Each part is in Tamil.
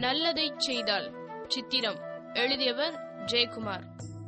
நல்லதை செய்தால். சித்திரம். எழுதியவர் ஜெயக்குமார்.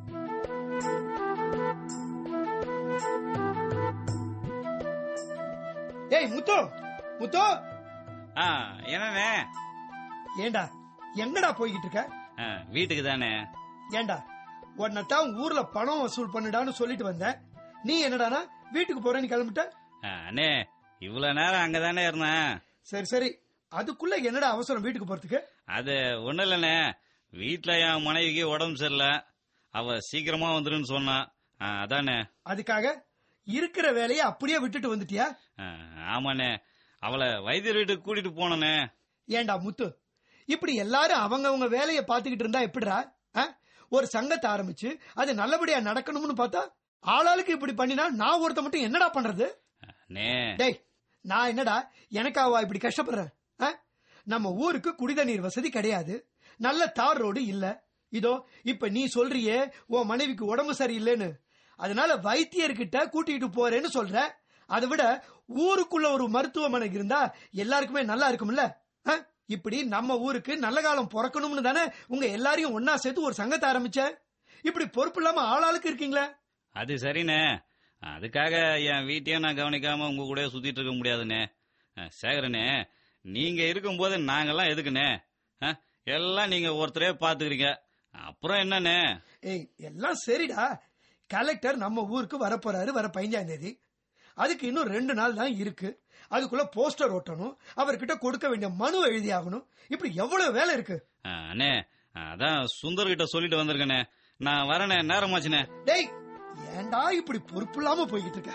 ஏய் முத்து, முத்து. என்னண்ணே? ஏண்டா எங்கடா போய்கிட்டு இருக்க? வீட்டுக்கு தானே. ஏண்டா உன்னதான் ஊர்ல பணம் வசூல் பண்ணுடான்னு சொல்லிட்டு வந்தேன். நீ என்னடானா வீட்டுக்கு போறேன்னு கிளம்பிட்ட? அண்ணே, இவ்வளவு நேரம் அங்கதானே இருந்தேன். சரி சரி, அதுக்குள்ள என்னடா அவசரம் வீட்டுக்கு போறதுக்கு? அது ஒண்ணு இல்லண்ணே, வீட்டுல என் மனைவிக்கு உடம்பு சரியில்லை, அவ சீக்கிரமா வந்துருன்னு சொன்னான். அதானே. அதுக்காக இருக்கிற வேலையை அப்படியே விட்டுட்டு வந்துட்டியா? ஆமாண்ணே, அவளை வைத்தியர் வீட்டுக்கு கூட்டிட்டு போனே. ஏண்டா முத்து, இப்படி எல்லாரும் அவங்க வேலையை பாத்துக்கிட்டு இருந்தா எப்படிடா? ஒரு சங்கத்தை ஆரம்பிச்சு அது நல்லபடியா நடக்கணும்னு பார்த்தா ஆளாளுக்கு இப்படி பண்ணினா நான் ஒருத்த மட்டும் என்னடா பண்றது? டேய், நான் என்னடா எனக்காவா இப்படி கஷ்டப்படுறேன்? நம்ம ஊருக்கு குடிதண்ணீர் வசதி கிடையாது, நல்ல தார் ரோடு இல்ல. இதோ இப்ப நீ சொல்றியே உன் மனைவிக்கு உடம்பு சரியில்லைன்னு, அதனால வைத்தியர்கிட்ட கூட்டிட்டு போறேன்னு சொல்ற. அதை விட ஊருக்குள்ள ஒரு மருத்துவமனை இருந்தா எல்லாருக்குமே நல்லா இருக்கும்ல. இப்படி நம்ம ஊருக்கு நல்ல காலம் பிறக்கணும்னு தானே உங்க எல்லாரையும் ஒன்னா சேர்த்து ஒரு சங்கத்தை ஆரம்பிச்ச. இப்படி பொறுப்பு இல்லாம ஆளாளுக்கு இருக்கீங்களே. அது சரிண்ணே, அதுக்காக என் வீட்டையும் நான் கவனிக்காம உங்க கூட சுத்திட்டு இருக்க முடியாதுண்ணே. சேகரனே, நீங்க இருக்கும் போது நாங்கெல்லாம் எதுக்குண்ணே? எல்லாம் நீங்க ஒருத்தரே பாத்துக்கிறீங்க, அப்புறம் என்னண்ணே? ஏய், எல்லாம் சரிடா. கலெக்டர் நம்ம ஊருக்கு வரப்போறாரு வர 15ஆம் தேதி. அதுக்கு இன்னும் 2 நாள் தான் இருக்கு. அதுக்குள்ள போஸ்டர் ஓட்டணும், அவர்கிட்ட கொடுக்க வேண்டிய மனு எழுதி ஆகணும். இப்படி எவ்வளவு வேலை இருக்கு. அண்ணே, அதான் சுந்தர் கிட்ட சொல்லிட்டு வந்திருக்கேனே. நான் வரனே, நேரமாச்சுனே. டேய், ஏண்டா இப்படி பொறுப்பு இல்லாம போய்கிட்டு இருக்க?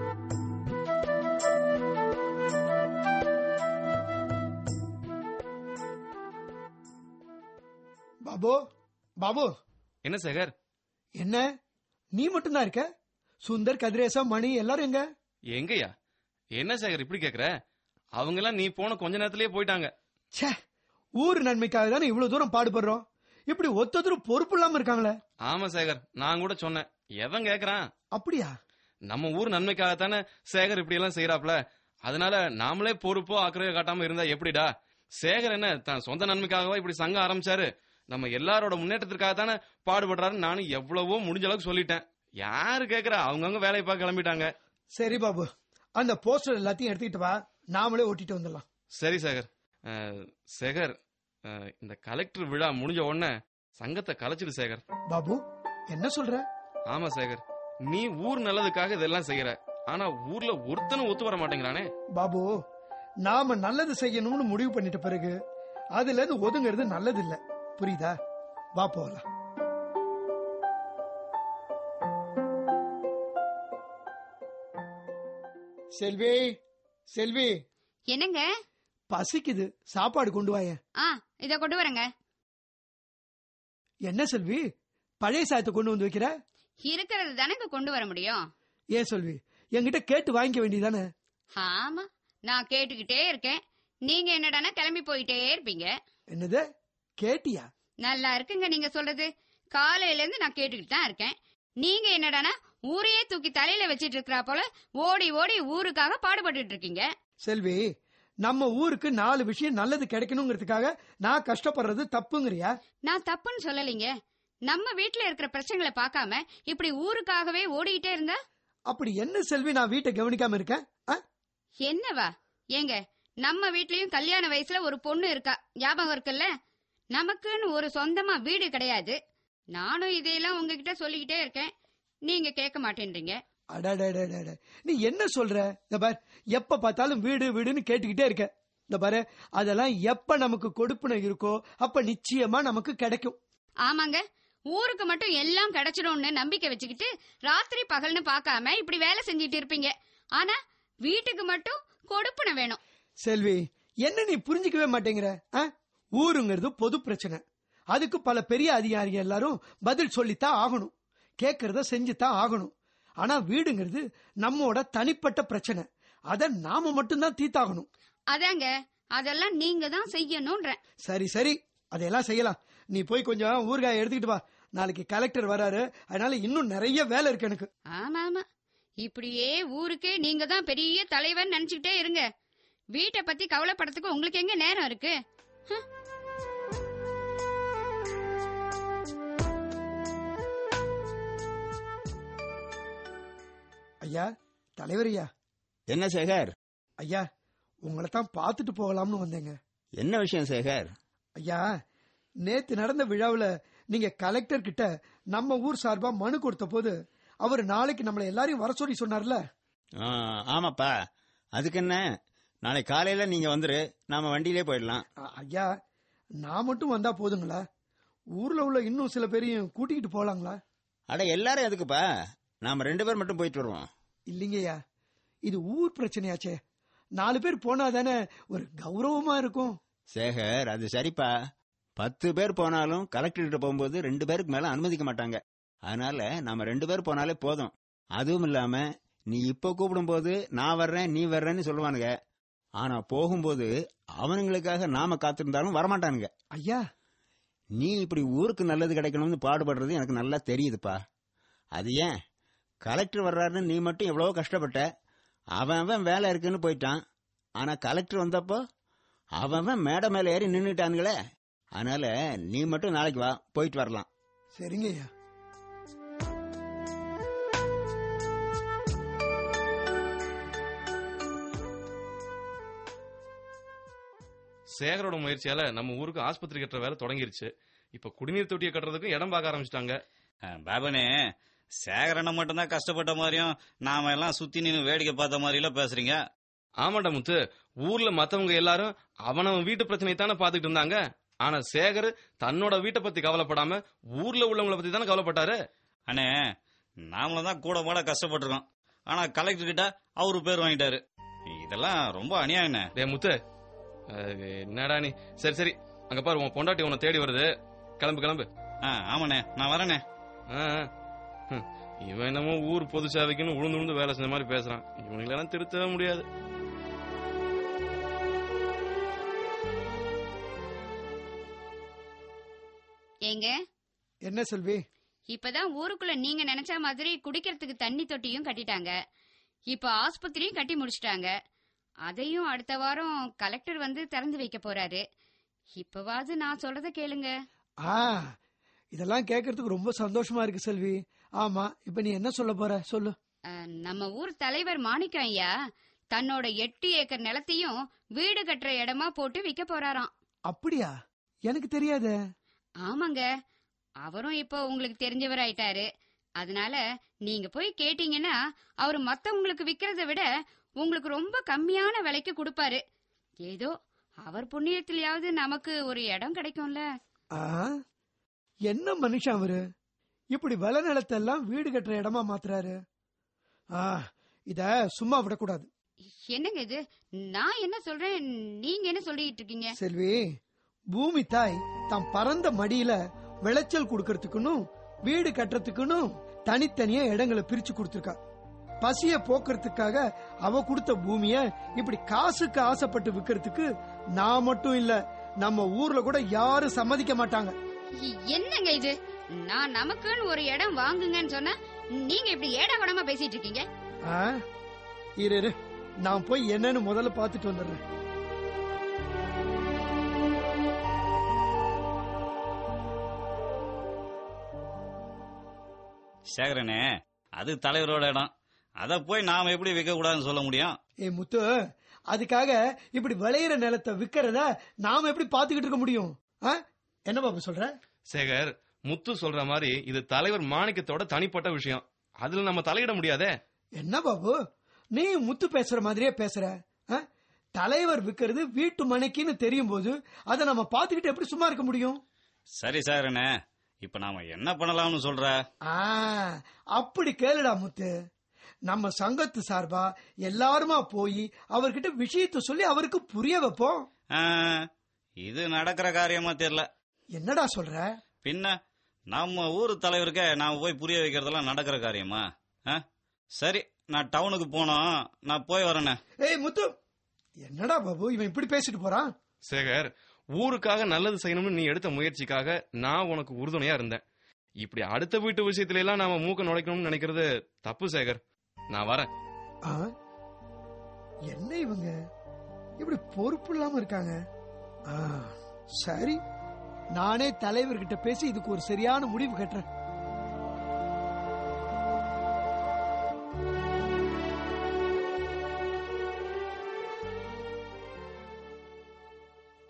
பாபு, பாபு. என்ன சேகர்? என்ன நீ மட்டும் தான் இருக்க? சுந்தர், கதிரேசா, மணி எல்லாரும் எங்க? எங்கயா? என்ன சேகர் இப்படி கேக்குற? அவங்க எல்லாம் நீ போன கொஞ்ச நேரத்திலேயே போயிட்டாங்க. ச்சே, ஊர் நன்மைக்காக தானே இவ்வளவு தூரம் பாடுபடுறோம். இப்படி ஒத்ததூரம் பொறுப்பு இல்லாம இருக்காங்களே. ஆமா சேகர், நான் கூட சொன்னேன். எவன் கேக்குறான்? அப்படியா? நம்ம ஊர் நன்மைக்காகத்தானே சேகர் இப்படி எல்லாம் செய்யறாப்ல. அதனால நாமளே பொறுப்போ அக்கறையோ காட்டாம இருந்தா எப்படிடா? சேகர் என்ன தான் சொந்த நன்மைக்காகவா இப்படி சங்கம் ஆரம்பிச்சாரு? நம்ம எல்லாரோட முன்னேற்றத்திற்காக தானே பாடுபடுறாரு. நானும் எவ்வளவோ முடிஞ்ச அளவுக்கு சொல்லிட்டேன். யாரு கேக்குறா? அவங்கவுங்க வேலையை பார்க்க கிளம்பிட்டாங்க. சரி பாபு, அந்த போஸ்டர் எல்லாத்தையும் எடுத்துக்கிட்டு வா, நாமளே ஓட்டிட்டு வந்துடலாம். சரி சேகர். சேகர், இந்த கலெக்டர் விழா முடிஞ்ச உடனே சங்கத்தை கலைச்சிடு சேகர். பாபு, என்ன சொல்ற? ஆமா சேகர், நீ ஊர் நல்லதுக்காக இதெல்லாம் செய்யற. ஆனா ஊர்ல ஒருத்தனும் ஒத்து வர மாட்டேங்கிறானே. பாபு, நாம நல்லது செய்யணும்னு முடிவு பண்ணிட்ட பிறகு அதுல இருந்து ஒதுங்கிறது நல்லது இல்ல, புரியுதா? வா போகலாம். செல்வி, செல்வி. என்னங்க? பசிக்குது, சாப்பாடு கொண்டு வாய. இத கொண்டு வரங்க. என்ன செல்வி, பழைய சாதத்தை கொண்டு வந்து வைக்கிற? இருக்கிறது தானே கொண்டு வர முடியும். ஏன் செல்வி, என்கிட்ட கேட்டு வாங்கிக்க வேண்டியதானே? ஆமா, நான் கேட்டுக்கிட்டே இருக்கேன். நீங்க என்னடானா கிளம்பி போயிட்டே இருப்பீங்க. என்னது கேட்டியா? நல்லா இருக்குங்க நீங்க சொல்றது. காலையில இருந்து நான் கேட்டுக்கிட்டு தான் இருக்கேன். நீங்க என்னடானா ஊரையே தூக்கி தலையில வச்சிட்டு இருக்கா போல ஓடி ஓடி ஊருக்காக பாடுபட்டு இருக்கீங்க. செல்வி, நம்ம ஊருக்கு 4 விஷயம் நல்லது கிடைக்கணுங்கிறதுக்காக நான் கஷ்டப்படுறது தப்புங்கறியா? நான் தப்புன்னு சொல்லலீங்க. நம்ம வீட்டுல இருக்கிற பிரச்சனைகளை பார்க்காம இப்படி ஊருக்காகவே ஓடிட்டே இருந்தா அப்படி என்ன செல்வி நான் வீட்டை கவனிக்காம இருக்கேன்? என்னவா? ஏங்க, நம்ம வீட்லயும் கல்யாண வயசுல ஒரு பொண்ணு இருக்கா, ஞாபகம் இருக்குல்ல? நமக்குன்னு ஒரு சொந்தமா வீடு கிடையாது. நானும் இதையெல்லாம் உங்ககிட்ட சொல்லிக்கிட்டே இருக்கேன், நீங்க கேட்க மாட்டேன்றீங்க. நீ என்ன சொல்ற? இந்த பார், எப்ப பார்த்தாலும் வீடு வீடுன்னு கேட்டுக்கிட்டே இருக்க. இந்த பாரு, அதெல்லாம் எப்ப நமக்கு கொடுப்புன இருக்கோ அப்ப நிச்சயமா நமக்கு கிடைக்கும். ஆமாங்க, ஊருக்கு மட்டும் எல்லாம் கிடைச்சிடும்னு நம்பிக்கை வச்சுக்கிட்டு ராத்திரி பகல்னு பார்க்காம இப்படி வேலை செஞ்சிட்டு இருப்பீங்க. ஆனா வீட்டுக்கு மட்டும் கொடுப்புன வேணும். செல்வி, என்ன நீ புரிஞ்சுக்கவே மாட்டேங்கிற? ஊருங்கிறது பொது பிரச்சனை, அதுக்கு பல பெரிய அதிகாரிகள் எல்லாரும் பதில் சொல்லித்தான் ஆகணும், கேட்கறத செஞ்சுதான் ஆகணும். ஆனா வீடுங்கிறது நம்மோட தனிப்பட்ட பிரச்சனை, அத நாம மட்டும்தான் தீர்த்தாகணும். அதாங்க, அதெல்லாம் நீங்க தான் செய்யணும்ன்ற. சரி சரி, அதையெல்லாம் செய்யலாம். நீ போய் கொஞ்சம் ஊறுகாய் எடுத்துக்கிட்டு வா, நாளைக்கு கலெக்டர் வராரு, அதனால இன்னும் நிறைய வேலை இருக்கு எனக்கு. ஆமா ஆமா, இப்படியே ஊருக்கே நீங்க தான் பெரிய தலைவர் நினைச்சுக்கிட்டே இருங்க. வீட்டை பத்தி கவலைப்படத்துக்கு உங்களுக்கு எங்க நேரம் இருக்கு? ஐயா, தலைவர் ஐயா. என்ன சேகர்? ஐயா, உங்களை தான் பார்த்துட்டு போகலாம்னு வந்தேங்க. என்ன விஷயம் சேகர்? ஐயா, நேத்து நடந்த விழாவுல நீங்க கலெக்டர் கிட்ட நம்ம ஊர் சார்பா மனு கொடுத்த போது அவர் நாளைக்கு நம்மள எல்லாரையும் வர சொல்லி சொன்னார்ல. ஆமாப்பா, அதுக்கு என்ன, நாளை காலையில நீங்க வந்துரு, நாம வண்டியிலே போயிடலாம். ஐயா, நான் மட்டும் வந்தா போதுங்களா? ஊர்ல உள்ள இன்னும் சில பேரையும் கூட்டிக்கிட்டு போலாங்களா? அட எல்லாரும் எதுக்குப்பா, நாம 2 பேர் மட்டும் போயிட்டு வருவோம். இல்லைங்கய்யா, இது ஊர் பிரச்சனையாச்சே. 4 பேர் போனாதானே ஒரு கௌரவமா இருக்கும். சேகர், அது சரிப்பா. 10 பேர் போனாலும் கலெக்டர் கிட்ட போகும்போது 2 பேருக்கு மேல அனுமதிக்க மாட்டாங்க. அதனால நாம 2 பேர் போனாலே போதும். அதுவும் இல்லாம நீ இப்ப கூப்பிடும் போது நான் வர்றேன் நீ வர்றேன்னு சொல்லுவானுங்க. ஆனா போகும்போது அவனுங்களுக்காக நாம காத்திருந்தாலும் வரமாட்டானுங்க. ஐயா, நீ இப்படி ஊருக்கு நல்லது கிடைக்கணும்னு பாடுபடுறது எனக்கு நல்லா தெரியுதுப்பா. அது ஏன், கலெக்டர் வர்றாருன்னு நீ மட்டும் எவ்வளவோ கஷ்டப்பட்ட. அவன் வேலை இருக்குன்னு போயிட்டான். ஆனா கலெக்டர் வந்தப்போ அவன் மேடை மேல ஏறி நின்னுட்டானுங்களே. அதனால நீ மட்டும் நாளைக்கு வா, போயிட்டு வரலாம். சரிங்க ஐயா. சேகரோட முயற்சியால நம்ம ஊருக்கு ஆஸ்பத்திரி கட்டுற வேலை தொடங்கிருச்சு. இப்ப குடிநீர் தொட்டியை கட்டுறதுக்கும் இடம் பார்க்க ஆரம்பிச்சிட்டாங்க. பாபனே, சேகரனை மட்டும்தான் கஷ்டப்பட்ட மாதிரியும் நாம எல்லாம் சுத்தி நின்று வேடிக்கை பார்த்த மாதிரி எல்லாம் பேசுறீங்க. ஆமாண்டா முத்து, ஊர்ல மத்தவங்க எல்லாரும் அவனவன் வீட்டு பிரச்சனை தானே பாத்துக்கிட்டு இருந்தாங்க. ஆனா சேகர் தன்னோட வீட்டை பத்தி கவலைப்படாம ஊர்ல உள்ளவங்களை பத்தி தானே கவலைப்பட்டாரு. அண்ணே, நாமளும் தான் கூட மாட கஷ்டப்பட்டிருக்கோம். ஆனா கலெக்டர் கிட்ட அவரு பேர் வாங்கிட்டாரு. இதெல்லாம் ரொம்ப அநியாயம். டே முத்து, என்னடா நீ? சரி சரி, அங்க பாரு, உன் பொண்டாட்டி உன்னை தேடி வருது. கிளம்பு கிளம்பு. ஆமாண்ணே, நான் வரேனே. இவன் என்னமோ ஊர் பொது சேவைக்குன்னு உழுந்து உழுந்து வேலை செஞ்ச மாதிரி பேசுறான். இவனுங்களெல்லாம் திருத்தவே முடியாது. ஏங்க, என்ன செல்வி? இப்பதான் ஊருக்குள்ள நீங்க நினைச்ச மாதிரி குடிக்கிறதுக்கு தண்ணி தொட்டியும் கட்டிட்டாங்க. இப்ப ஆஸ்பத்திரியும் கட்டி முடிச்சிட்டாங்க. அதையும் அடுத்த வாரம் கலெக்டர் வந்து திறந்து வைக்க போறாரு. இப்பவாது நான் சொல்றத கேளுங்க. இதெல்லாம் கேட்கறதுக்கு ரொம்ப சந்தோஷமா இருக்கு செல்வி. ஆமா, இப்ப நீ என்ன சொல்ல போற சொல்லு. நம்ம ஊர் தலைவர் மாணிக்கம் ஐயா தன்னோட 8 ஏக்கர் நிலத்தையும் வீடு கட்டுற இடமா போட்டு விற்க போறாராம். அப்படியா? எனக்கு தெரியாதே. ஆமாங்க, அவரும் இப்போ உங்களுக்கு தெரிஞ்சவர் ஆயிட்டாரு. அதனால நீங்க போய் கேட்டீங்கன்னா அவரு மத்தவங்களுக்கு விக்கிறத விட உங்களுக்கு ரொம்ப கம்மியான விலைக்கு கொடுப்பாரு. ஏதோ அவர் புண்ணியத்திலயாவது நமக்கு ஒரு இடம் கிடைக்கும்ல. என்ன மனுஷன் அவரு, இப்படி விளை நிலத்தெல்லாம் வீடு கட்டுற இடமா மாத்துறாரு. இத சும்மா விடக்கூடாது. என்னங்க இது? நான் என்ன சொல்றேன், நீங்க என்ன சொல்லிட்டு இருக்கீங்க? செல்வி, பூமி தாய் தான் பறந்த மடியில விளைச்சல் கொடுக்கறதுக்குன்னு வீடு கட்டுறதுக்குன்னு தனித்தனியா இடங்களை பிரிச்சு கொடுத்திருக்கா. பசிய போக்குறதுக்காக அவ கொடுத்த பூமிய இப்படி காசுக்கு ஆசைப்பட்டு விக்கிறதுக்கு நான் மட்டும் இல்ல, நம்ம ஊர்ல கூட யாரும் சம்மதிக்க மாட்டாங்க. என்னங்க இது? நான் நமக்குன்னு ஒரு இடம் வாங்குங்கன்னு சொன்னா நீங்க இப்படி ஏடா கூடமா பேசிட்டு இருக்கீங்க. இரு, நான் போய் என்னன்னு முதல்ல பாத்துட்டு வந்துடுறேன். சேகரனே, அது தலைவரோட இடம். அத போய் நாம எப்படி விற்க கூடாதுன்னு சொல்ல முடியும்? முத்து, அதுக்காக இப்படி விளையிற நிலத்தை விக்கிறத நாம எப்படி பாத்துக்கிட்டு இருக்க முடியும்? என்ன பாபு சொல்ற? சேகர், முத்து சொல்ற மாதிரி இது தலைவர் மாணிக்கத்தோட தனிப்பட்ட விஷயம். அதுல நம்ம தலையிட முடியாதே. என்ன பாபு, நீ முத்து பேசுற மாதிரியே பேசுற. தலைவர் விக்கிறது வீட்டு மனைக்குன்னு தெரியும் போது அதை நம்ம பாத்துக்கிட்டு எப்படி சும்மா இருக்க முடியும்? சரி சேகரனே, இப்ப நாம என்ன பண்ணலாம்னு சொல்ற? அப்படி கேளுடா முத்து. நம்ம சங்கத்து சார்பா எல்லாருமா போய் அவர்கிட்ட விஷயத்த சொல்லி அவருக்கு புரிய வைப்போம். இது நடக்கிற காரியமா தெரியல. என்னடா சொல்ற? பின்ன நம்ம ஊர் தலைவருக்கு நாம போய் புரிய வைக்கிறதெல்லாம் நடக்கிற காரியமா? சரி, நான் டவுனுக்கு போனோம், நான் போய் வரேனே. முத்து, என்னடா பாபு இவன் இப்படி பேசிட்டு போறான்? சேகர், ஊருக்காக நல்லது செய்யணும்னு நீ எடுத்த முயற்சிக்காக நான் உனக்கு உறுதுணையா இருந்தேன். இப்படி அடுத்த வீட்டு விஷயத்துல எல்லாம் நாம மூக்க நுழைக்கணும்னு நினைக்கிறது தப்பு சேகர். நான் வரேன். என்ன இவங்க இப்படி பொறுப்பு இல்லாம இருக்காங்க? சரி, நானே தலைவர்கிட்ட பேசி இதுக்கு ஒரு சரியான முடிவு கட்டுறேன்.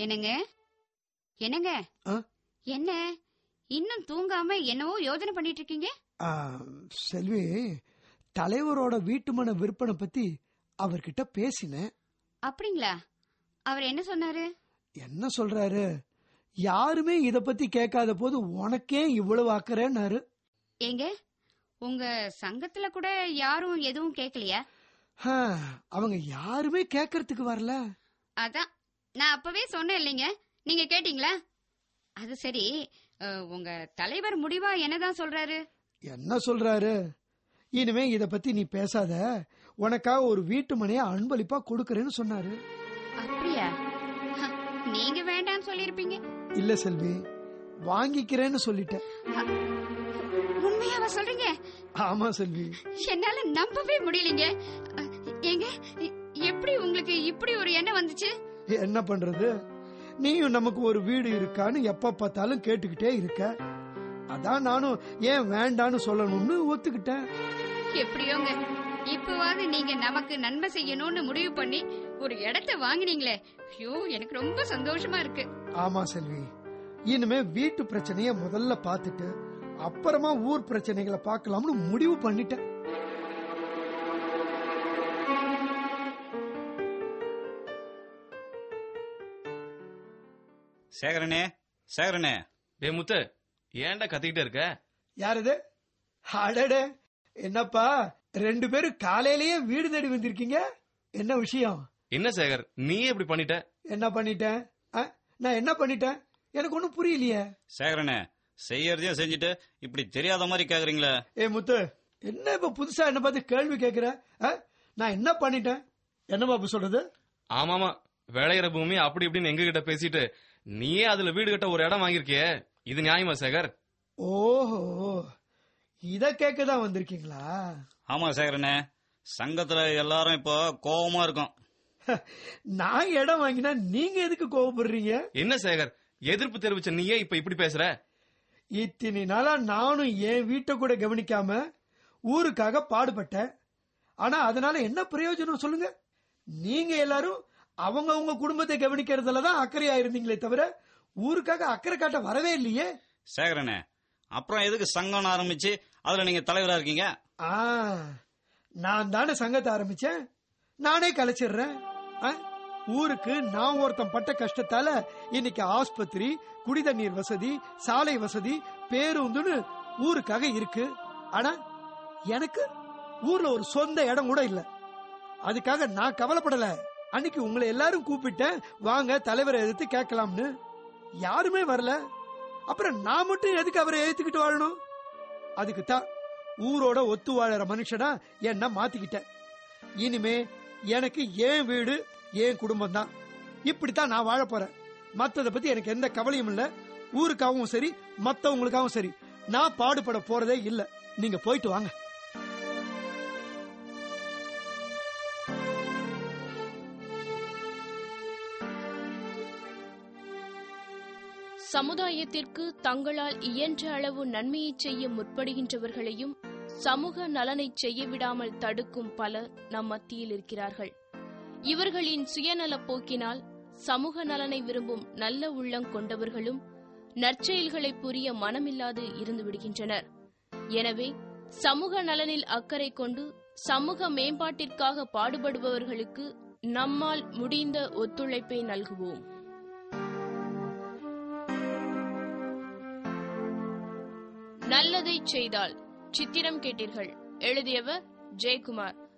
என்னங்க என்னங்க ஆ? என்ன இன்னும் தூங்காம என்னவோ யோசனை பண்ணிட்டு இருக்கீங்க? ஆ, செல்வி, தலைவரோட வீட்டுமனை விற்பனை பத்தி அவர்கிட்ட பேசினேன். அப்படிங்களா? அவர் என்ன சொன்னாரு? என்ன சொல்றாரு? யாருமே இத பத்தி கேட்காத போது உனக்கே இவ்வளவு அக்கறைன்னாரு. ஏங்க, உங்க சங்கத்துல கூட யாரும் எதுவும் கேட்கலையா? ஆ, அவங்க யாருமே கேட்கறதுக்கு வரல. அதான் நான் அப்பவே சொன்னேன் இல்லைங்க, நீங்க கேட்டீங்களா? அது சரி, உங்க தலைவர் முடிவா என்னதான் சொல்றாரு? என்ன சொல்றாரு? இனிமே இத பத்தி நீ பேசாத, உனக்காக ஒரு வீட்டு மனைய அன்பளிப்பா கொடுக்கறேன்னு சொன்னாரு. அப்படியா? ஹ, நீங்க வேண்டான்னு சொல்லிருப்பீங்க. இல்ல செல்வி, வாங்கிக்கிறேன்னு சொல்லிட்டேன். உண்மையாவா சொல்றீங்க? ஆமா செல்வி. என்னால நம்பவே முடியலங்க. ஏங்க, எப்படி உங்களுக்கு இப்படி ஒரு எண்ணம் வந்துச்சு? என்ன பண்றது, நீயும் நமக்கு ஒரு வீடு இருக்கான்னு எப்ப பார்த்தாலும் கேட்டுக்கிட்டே இருக்க. அதான் நானும் ஏன் வேண்டான்னு சொல்லணும்னு ஒத்துக்கிட்டேன். எப்படியோங்க, இப்பவாவது நீங்க நமக்கு நன்மை செய்யணும்னு முடிவு பண்ணி ஒரு இடத்தை வாங்கினீங்களே, ஐயோ எனக்கு ரொம்ப சந்தோஷமா இருக்கு. ஆமா செல்வி, இனிமே வீட்டு பிரச்சனைய முதல்ல பாத்துட்டு அப்புறமா ஊர் பிரச்சனைகளை பார்க்கலாம்னு முடிவு பண்ணிட்டேன். சேகரனே, சேகரனே. டே முத்து, ஏன்டா கத்திக்கிட்டே இருக்க? யாரது? அடடே, என்னப்பா ரெண்டு பேரும் காலையிலேயே வீடு தேடி வந்திருக்கீங்க? என்ன விஷயம்? என்ன சேகர், நீயே இப்படி பண்ணிட்ட? என்ன பண்ணிட்டேன்? நான் என்ன பண்ணிட்டேன்? எனக்கு ஒண்ணும் புரியலையே. சேகரனே, செய்யறதையும் செஞ்சுட்டு இப்படி தெரியாத மாதிரி கேக்குறீங்களே. ஏ முத்து, என்ன இப்ப புதுசா என்ன பார்த்து கேள்வி கேக்குற? நான் என்ன பண்ணிட்டேன்? என்ன பாப்பு சொல்றது? ஆமாமா, விளையிற பூமி அப்படி இப்படின்னு எங்க கிட்ட பேசிட்டு நீயே அதுல வீடு கட்ட ஒரு இடம் வாங்கிருக்கியே, இது நியாயமா சேகர்? ஓஹோ, இத கேட்கதான் வந்திருக்கீங்களா? ஆமா சேகரனே, சங்கத்துல எல்லாரும் இப்போ கோவமா இருக்கும். நான் இடம் வாங்கினா நீங்க எதுக்கு கோவப்படுறீங்க? என்ன சேகர், எதிர்ப்பு தெரிவிச்ச நீயே இப்ப இப்படி பேசுற? இத்தனை நாளா நானும் என் வீட்டை கூட கவனிக்காம ஊருக்காக பாடுபட்டேன். ஆனா அதனால என்ன பிரயோஜனம் சொல்லுங்க? நீங்க எல்லாரும் அவங்க குடும்பத்தை கவனிக்கிறதுலதான் அக்கறையா இருந்தீங்களே தவிர ஊருக்காக அக்கறை காட்ட வரவே இல்லையே. சேகரனே, அப்புறம் எதுக்கு சங்கம் ஆரம்பிச்சு அதுல நீங்க தலைவரா இருக்கீங்க? நான் தானே சங்கத்தை ஆரம்பிச்சேன், நானே கலைச்சிடுறேன். ஊருக்கு நான் ஒருத்தன் பட்ட கஷ்டத்தால இன்னைக்கு ஆஸ்பத்திரி, குடிதண்ணீர் வசதி, சாலை வசதி, பேருந்துன்னு ஊருக்காக இருக்கு. ஆனா எனக்கு ஊர்ல ஒரு சொந்த இடம் கூட இல்ல. அதுக்காக நான் கவலைப்படல. அன்னைக்கு உங்களை எல்லாரும் கூப்பிட்டேன், வாங்க தலைவரை எதிர்த்து கேட்கலாம்னு. யாருமே வரல. அப்புறம் நான் மட்டும் எதுக்கு அவரை எழுத்துக்கிட்டு வாழணும்? அதுக்குத்தான் ஊரோட ஒத்து வாழற மனுஷனா என்ன மாத்திக்கிட்டேன். இனிமே எனக்கு ஏன் வீடு, ஏன் குடும்பம் தான். இப்படித்தான் நான் வாழ போறேன். மத்தத பத்தி எனக்கு எந்த கவலையும் இல்ல. ஊருக்காகவும் சரி, மத்தவங்களுக்காகவும் சரி, நான் பாடுபட போறதே இல்ல. நீங்க போயிட்டு வாங்க. சமுதாயத்திற்கு தங்களால் இயன்ற அளவு நன்மையை செய்ய முற்படுகின்றவர்களையும் சமூக நலனை செய்ய விடாமல் தடுக்கும் பலர் நம் மத்தியில் இருக்கிறார்கள். இவர்களின் சுயநல போக்கினால் சமூக நலனை விரும்பும் நல்ல உள்ளம் கொண்டவர்களும் நற்செயல்களை புரிய மனமில்லாது இருந்து விடுகின்றனர். எனவே சமூக நலனில் அக்கறை கொண்டு சமூக மேம்பாட்டிற்காக பாடுபடுபவர்களுக்கு நம்மால் முடிந்த ஒத்துழைப்பை நல்குவோம். நல்லதை செய்தால். சித்திரம் கேட்டீர்கள். எழுதியவர் ஜெயக்குமார்.